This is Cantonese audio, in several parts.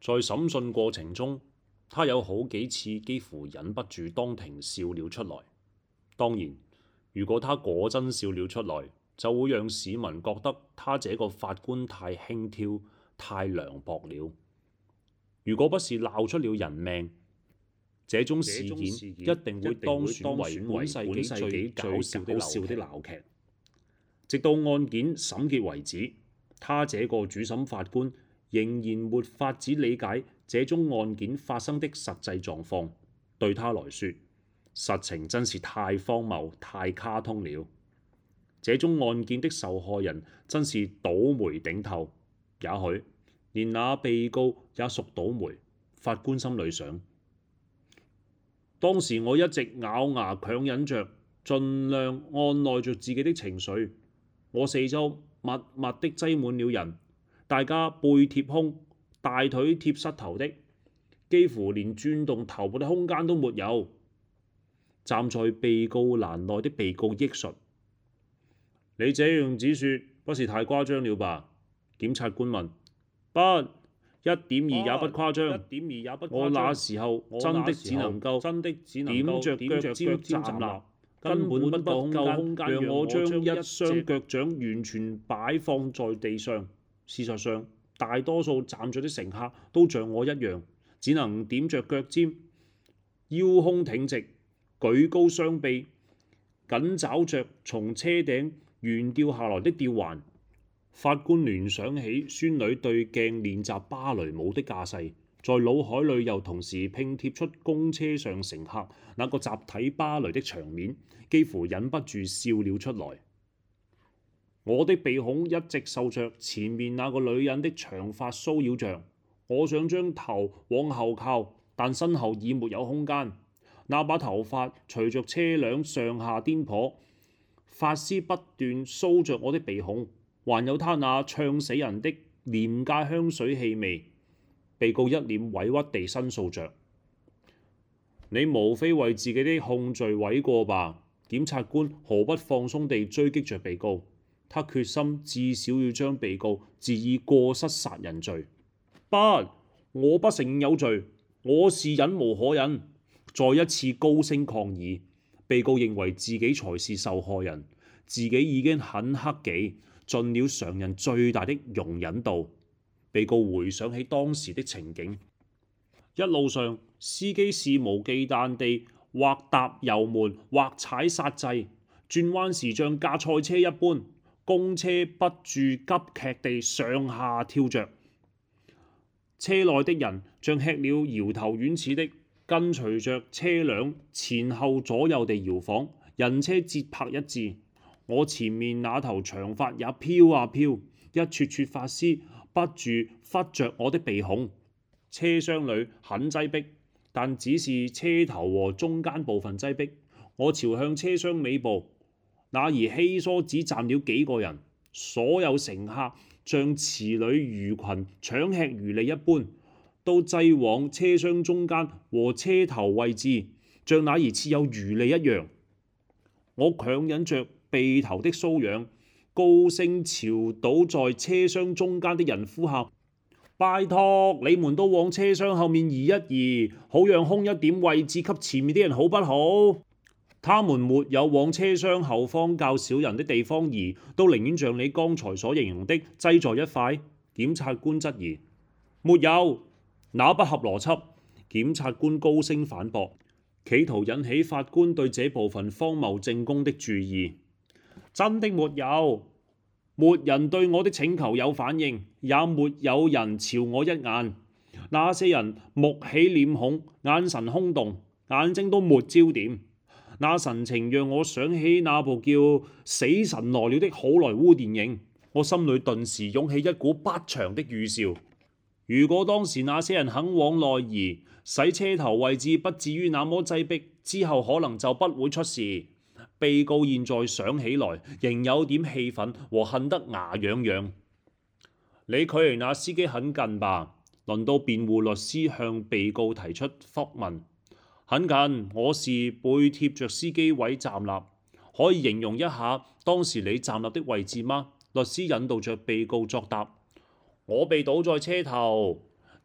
在審訊過程中，他有好幾次幾乎忍不住當庭笑了出來。當然，如果他果真笑了出來，就會讓市民覺得他這個法官太輕佻、太涼薄了。如果不是鬧出了人命，這種事件一定會當選為本世紀最搞笑的鬧劇。直到案件審結為止，他這個主審法官仍然沒法子理解這宗案件發生的實際狀況。對他來說，實情真是太荒謬、太卡通了。這宗案件的受害人真是倒霉頂透，也許連那被告也屬倒霉。法官心裏想。當時我一直咬牙強忍着，盡量按捺着自己的情緒。我四周密密的擠滿了人，大家背貼胸、大腿貼膝頭的，幾乎連轉動頭部的空間都沒有。站在被告欄內的被告憶述：你這樣子說不是太誇張了吧？檢察官問：不，一點兒也不誇張。我那時候真的只能夠踮着腳尖站立，根本不夠空間讓我將一雙腳掌完全擺放在地上。事實上，大多數站着的乘客都像我一樣，只能踮着腳尖，腰胸挺直，舉高雙臂，緊抓着從車頂懸吊下來的吊環。法官聯想起孫女對鏡練習芭蕾舞的架勢，在腦海裏又同時拼貼出公車上乘客那個集體芭蕾的場面，幾乎忍不住笑了出來。我的鼻孔一直受着前面那個女人的長髮騷擾着，我想將頭往後靠，但身後已沒有空間。那把頭髮隨着車輛上下顛簸，髮絲不斷搔着我的鼻孔。還有他那嗆死人的廉價香水氣味。被告一臉委屈地申訴着：你無非為自己的控罪諉過吧？檢察官毫不放鬆地追擊着被告，他決心至少要將被告治以過失殺人罪。不，我不承認有罪，我是忍無可忍。再一次高聲抗議。被告認為自己才是受害人，自己已經很克己，盡了常人最大的容忍度。被告回想起當時的情景，一路上司機肆無忌憚地或踏油門或踩剎掣，轉彎時像架賽車一般，公車不住急劇地上下跳着。車內的人像吃了搖頭丸似的，跟隨着車輛前後左右地搖晃，人車節拍一致。我前面那頭長髮也飄啊飄，一撮撮髮絲不住拂着我的鼻孔。車廂裏很擠迫，但只是車頭和中間部分擠迫。我朝向車廂尾部，那兒稀疏只站了幾個人，所有乘客像池裏魚群搶吃魚餌一般，都擠往車廂中間和車頭位置，像那兒設有魚餌一樣。我強忍着鼻頭的瘙癢，高聲朝倒在車廂中間的人呼喊：拜託，你們都往車廂後面移一移，好讓空一點位置給前面的人，好不好？他們沒有往車廂後方較少人的地方移，都寧願像你剛才所形容的擠在一塊。檢察官質疑：沒有，那不合邏輯。檢察官高聲反駁，企圖引起法官對這部分荒謬證供的注意。真的沒有，沒人對我的請求有反應，也沒有人朝我一眼。那些人目起臉孔，眼神空洞，眼睛都沒焦點。那神情讓我想起那部叫《死神來了》的好萊塢電影，我心裏頓時湧起一股不祥的預兆。如果當時那些人肯往內移，使車頭位置不至於那麼擠迫，之後可能就不會出事。被告現在想起來，仍有點氣憤和恨得牙癢癢。你距離那司機很近吧？輪到辯護律師向被告提出覆問。很近，我是背貼着司機位站立。可以形容一下當時你站立的位置嗎？律師引導着被告作答。我被倒在車頭，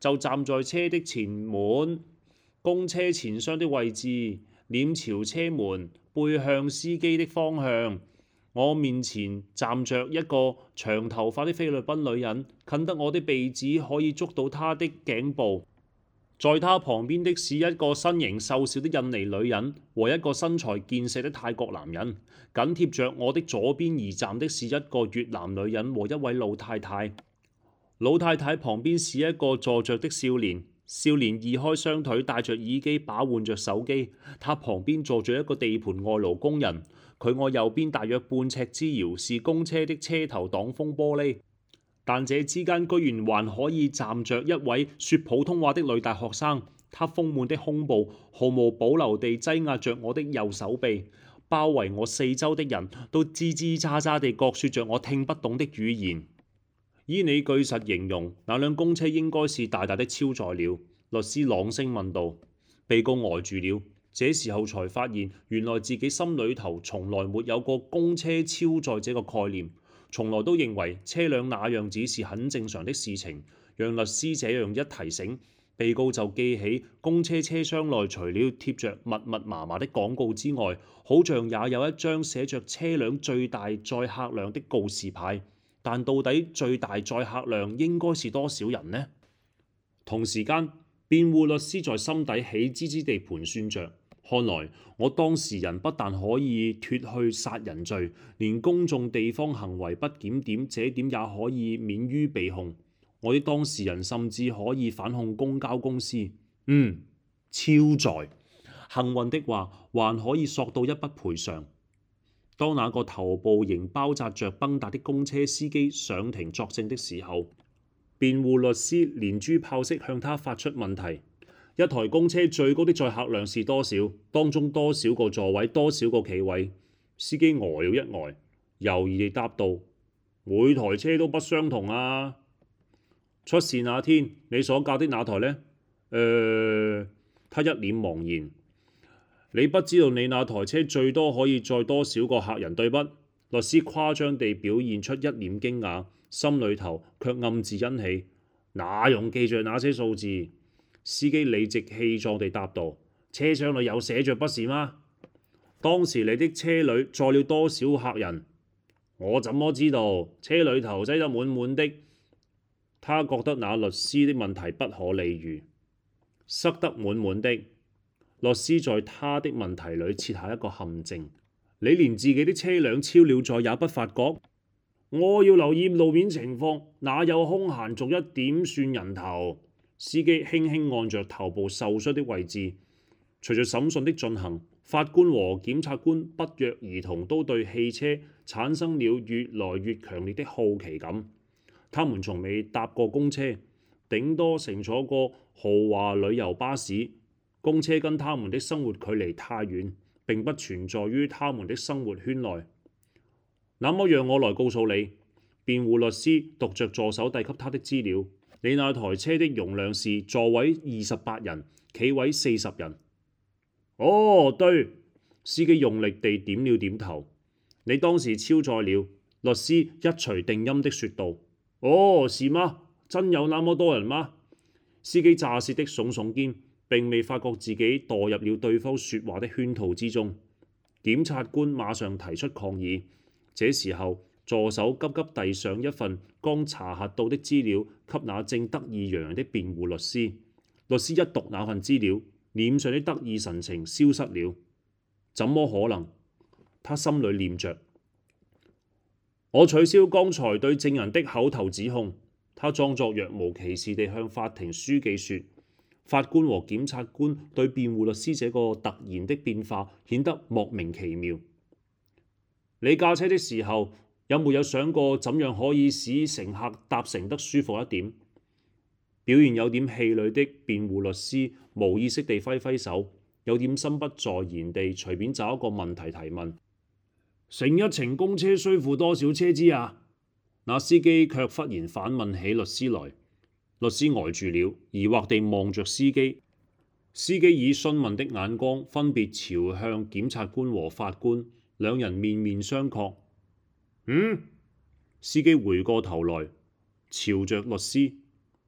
就站在車的前門，公車前廂的位置，臉朝車門，背向司機的方向。我面前站着一個長頭髮的菲律賓女人，近得我的鼻子可以捉到她的頸部。在她旁邊的是一個身形瘦小的印尼女人和一個身材健碩的泰國男人。緊貼着我的左邊而站的是一個越南女人和一位老太太。老太太旁邊是一個坐着的少年，少年移開雙腿，戴着耳機把玩着手機。他旁邊坐着一個地盤外勞工人，佢我右邊大約半尺之遙，是公車的車頭擋風玻璃。但這之間居然還可以站着一位說普通話的女大學生，她豐滿的胸部毫無保留地擠壓着我的右手臂，包圍我四周的人都吱吱喳喳地各說着我聽不懂的語言。依你據實形容，那輛公車應該是大大的超載了。律師朗聲問道。被告呆住了，這時候才發現原來自己心裏頭從來沒有過公車超載這個概念，從來都認為車輛那樣子是很正常的事情。讓律師這樣一提醒，被告就記起公車車廂內除了貼着密密麻麻的廣告之外，好像也有一張寫着車輛最大載客量的告示牌。但到底最大載客量應該是多少人呢？同時間，辯護律師在心底喜滋滋地盤算着，看來我當事人不但可以脱去殺人罪，連公眾地方行為不檢點這點也可以免於被控。我的當事人甚至可以反控公交公司。超載，幸運的話還可以索到一筆賠償。當那個頭部仍包紮着繃帶的公車司機上庭作證的時候，辯護律師連珠炮式向他發出問題：一台公車最高的載客量是多少？當中多少個座位？多少個企位？司機呆了一呆，猶豫地答道：每台車都不相同啊。出事那天，你所駕的那台呢？他一臉茫然。你不知道你那台車最多可以載多少個客人，對不？律師誇張地表現出一臉驚訝，心裏頭卻暗自欣喜。哪用記住那些數字？司機理直氣壯地答道：車廂裏有寫着不是嗎？當時你的車裏載了多少客人？我怎麼知道？車裏頭擠得滿滿的。他覺得那律師的問題不可理喻。塞得滿滿的。律師在他的問題裏設下一個陷阱。你連自己的車輛超了載也不發覺？我要留意路面情況，哪有空閒逐一點算人頭？司機輕輕按着頭部受傷的位置。隨着審訊的進行，法官和檢察官不約而同都對汽車產生了越來越強烈的好奇感。他們從未搭過公車，頂多乘坐過豪華旅遊巴士。公車跟他們的生活距離太遠，並不存在於他們的生活圈內。那麼讓我來告訴你，辯護律師讀着助手遞給他的資料，你那台車的容量是座位28人，企位40人。哦，對，司機用力地點了點頭。你當時超載了，律師一錘定音的說道。哦，是嗎？真有那麼多人嗎？司機乍舌的聳聳肩，並未發覺自己墮入了對方說話的圈套之中。檢察官馬上提出抗議。這時候，助手急急遞上一份剛查核到的資料給那正得意洋洋的辯護律師。律師一讀那份資料，臉上的得意神情消失了。怎麼可能？他心裏念着。我取消剛才對證人的口頭指控。他裝作若無其事地向法庭書記說。法官和檢察官對辯護律師這個突然的變化顯得莫名其妙。你駕車的時候有沒有想過怎樣可以使乘客搭乘得舒服一點？表現有點氣餒的辯護律師無意識地揮揮手，有點心不在焉地隨便找一個問題提問。乘一程公車需付多少車資啊？那司機卻忽然反問起律師來。律師呆住了，疑惑地望着司機。司機以詢問的眼光分別朝向檢察官和法官，兩人面面相覷。司機回過頭來，朝着律師。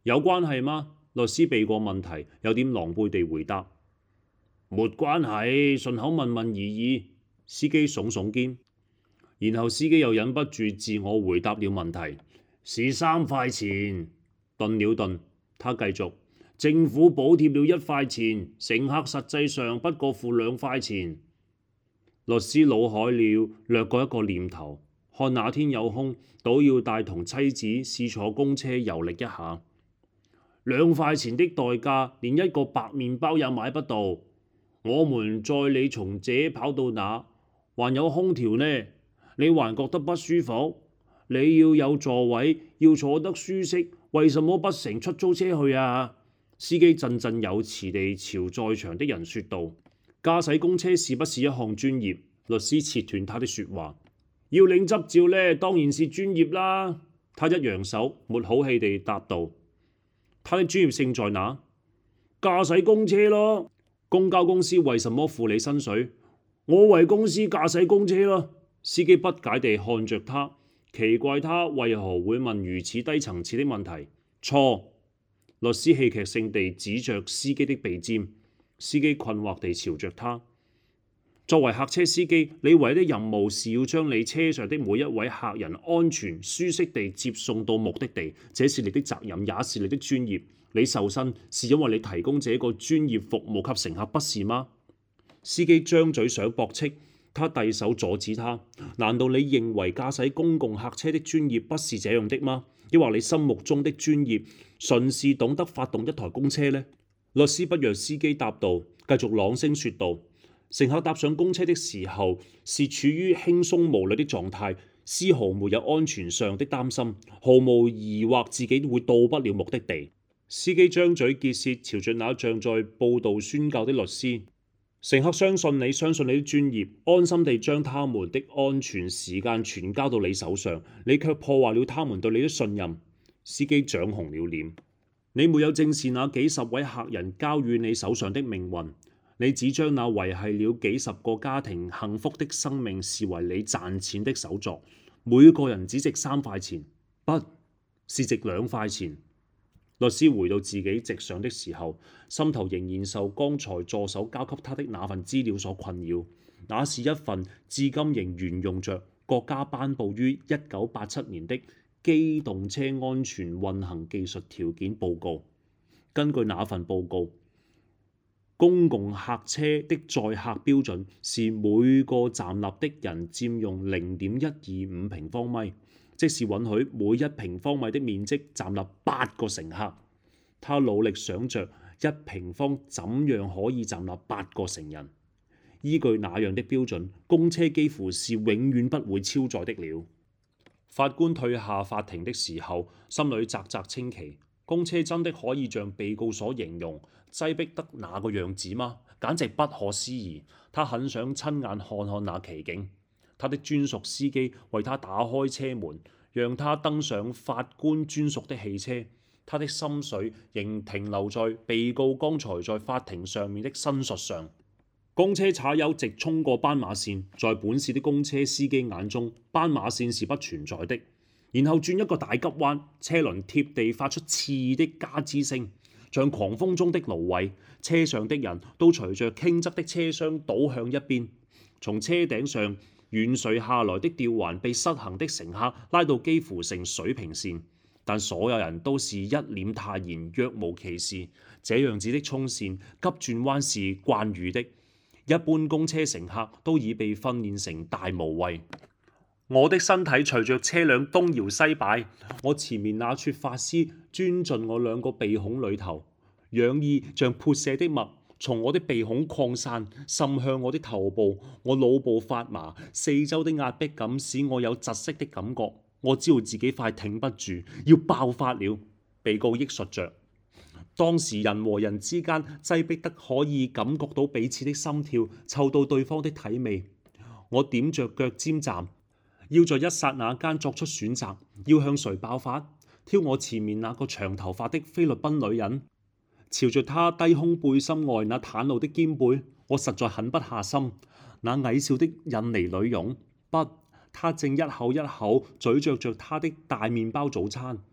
有關係嗎？律師避過問題，有點狼狽地回答：沒關係，順口問問而已。司機聳聳肩，然後司機又忍不住自我回答了問題：是3塊錢。頓了頓，他繼續：政府補貼了1塊錢，乘客實際上不過付2塊錢。律師腦海裏掠過一個念頭，看哪天有空，倒要帶同妻子試坐公車遊歷一下。2塊錢的代價，連一個白麵包也買不到。我們載你從這跑到那，還有空調呢，你還覺得不舒服？你要有座位，要坐得舒適，為什麼不乘出租車去啊？司機振振有詞地朝在場的人說道。駕駛公車是不是一項專業？律師切斷他的說話。要領執照呢，當然是專業啦。他一揚手，沒好氣地答道。他的專業性在哪？駕駛公車咯。公交公司為什麼付你薪水？我為公司駕駛公車咯。司機不解地看着他，奇怪他為何會問如此低層次的問題。錯。律師戲劇性地指着司機的鼻尖。司機困惑地朝着他。作為客車司機，你唯一的任務是要將你車上的每一位客人安全舒適地接送到目的地，這是你的責任，也是你的專業。你受薪是因為你提供這個專業服務給乘客，不是嗎？司機張嘴想駁斥，他遞手阻止他。難道你認為駕駛公共客車的專業不是這樣的嗎？抑或你心目中的專業純是懂得發動一台公車呢？律師不讓司機答道，繼續朗聲說道：乘客搭上公車的時候是處於輕鬆無慮的狀態，絲毫沒有安全上的擔心，毫無疑惑自己會到不了目的地。司機張嘴結舌，朝着那像在報道宣教的律師。乘客相信你，相信你的專業，安心地將他們的安全時間全交到你手上，你卻破壞了他們對你的信任。司機漲紅了臉。你沒有正視那幾十位客人交予你手上的命運，你只將那維繫了幾十個家庭幸福的生命視為你賺錢的手作。每個人只值3塊錢，不是值2塊錢。律師回到自己席上的時候，心頭仍然受剛才助手交給他的那份資料所困擾。那是一份至今仍沿用着國家頒布於1987年的機動車安全運行技術條件報告。根據那份報告，公共客車的載客標準是每個站立的人佔用0.125平方米，即是允許每1平方米的面積站立8個乘客。他努力想着1平方怎樣可以站立8個成人。依據那樣的標準，公車幾乎是永遠不會超載的了。法官退下法庭的時候，心裏嘖嘖稱奇。公車真的可以像被告所形容擠迫得那個樣子嗎？簡直不可思議。他很想親眼看看那奇景。他的專屬司機為他打開車門，讓他登上法官專屬的汽車。他的心緒仍停留在被告剛才在法庭上面的申述上。公車踩油直衝過斑馬線，在本市的公車司機眼中，斑馬線是不存在的。然後轉一個大急彎，車輪貼地發出刺耳的加吱聲，像狂風中的蘆葦。車上的人都隨着傾側的車廂倒向一邊。從車頂上懸垂下來的吊環被失衡的乘客拉到幾乎成水平線，但所有人都是一臉泰然，若無其事。這樣子的衝線、急轉彎是慣遇的。一般公車乘客都已被訓練成大無畏。我的身體隨着車輛東搖西擺，我前面那撮髮絲鑽進我2個鼻孔裏頭，氧意像潑射的墨從我的鼻孔擴散，滲向我的頭部。我腦部發麻，四周的壓迫感使我有窒息的感覺。我知道自己快挺不住，要爆發了。被告憶述着。當時人和人之間擠迫得可以感覺到彼此的心跳，嗅到對方的體味。我點着腳尖站，要在一剎那間作出選擇，要向誰爆發？挑我前面那個長頭髮的菲律賓女人，朝着她低胸背心外那袒露的肩背，我實在狠不下心。那矮小的印尼女傭，不，她正一口一口咀嚼着她的大麵包早餐。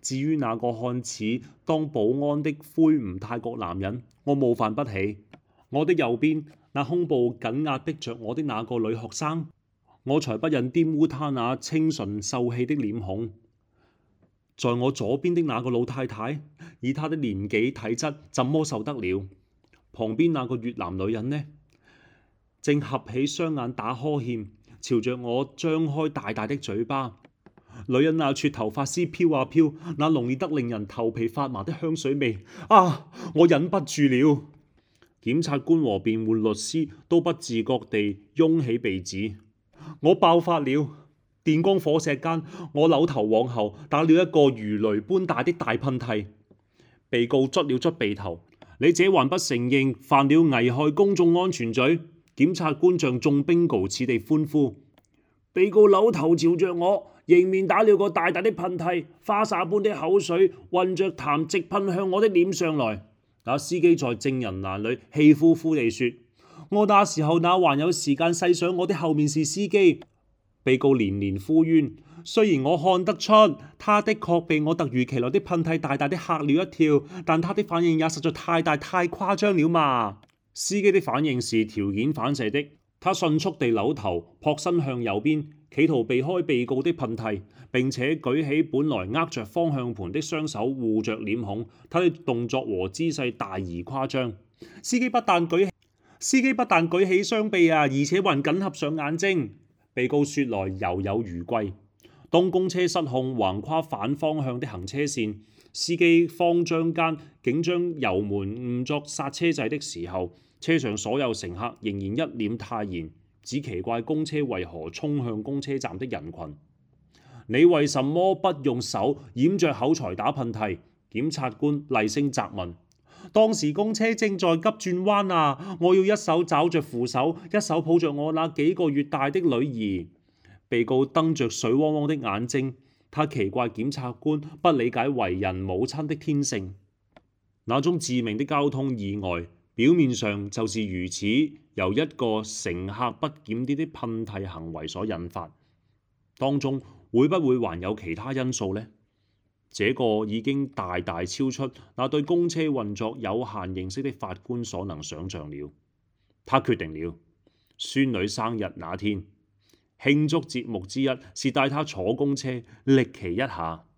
至於那個看似當保安的魁梧泰國男人，我冒犯不起。我的右邊那胸部緊壓迫着我的那個女學生，我才不忍玷污她那清純秀氣的臉孔。在我左邊的那個老太太，以她的年紀體質，怎麼受得了？旁邊那個越南女人呢？正合起雙眼打呵欠，朝着我張開大大的嘴巴。女人那撮頭髮絲飄啊飄，那濃烈得令人頭皮發麻的香水味，啊！我忍不住了。檢察官和辯護律師都不自覺地擁起鼻子。我爆發了，電光火石間，我扭頭往後打了一個如雷般大的大噴嚏。被告捽了捽鼻頭，你這還不承認犯了危害公眾安全罪？檢察官像中冰雹似地歡呼。被告扭頭朝着我，迎面打了個大大的噴嚏，花灑般的口水混着痰直噴向我的臉上來。那司機在證人欄裏氣呼呼地說：我那時候哪還有時間細想我的後面是司機？被告連連呼冤，雖然我看得出他的確被我突如其來的噴嚏大大的嚇了一跳，但他的反應也實在太大太誇張了嘛。司機的反應是條件反射的，他迅速地扭頭撲身向右邊，企圖避開被告的噴嚏，並且舉起本來握着方向盤的雙手護着臉孔。他的動作和姿勢大而誇張。司機不但舉起雙臂而且還緊合上眼睛。被告說來猶有餘悸。當公車失控橫跨反方向的行車線，司機慌張間竟將油門誤作剎車掣的時候，車上所有乘客仍然一臉泰然，只奇怪公車為何衝向公車站的人群。你為什麼不用手掩着口才打噴嚏？檢察官厲聲責問。當時公車正在急轉彎啊！我要一手抓着扶手，一手抱着我那幾個月大的女兒。被告瞪着水汪汪的眼睛，他奇怪檢察官不理解為人母親的天性。那種致命的交通意外，表面上就是如此由一個乘客不檢點的噴嚏行為所引發，當中會不會還有其他因素呢？這個已經大大超出那對公車運作有限認識的法官所能想象了。他決定了，孫女生日那天，慶祝節目之一是帶她坐公車，力奇一下。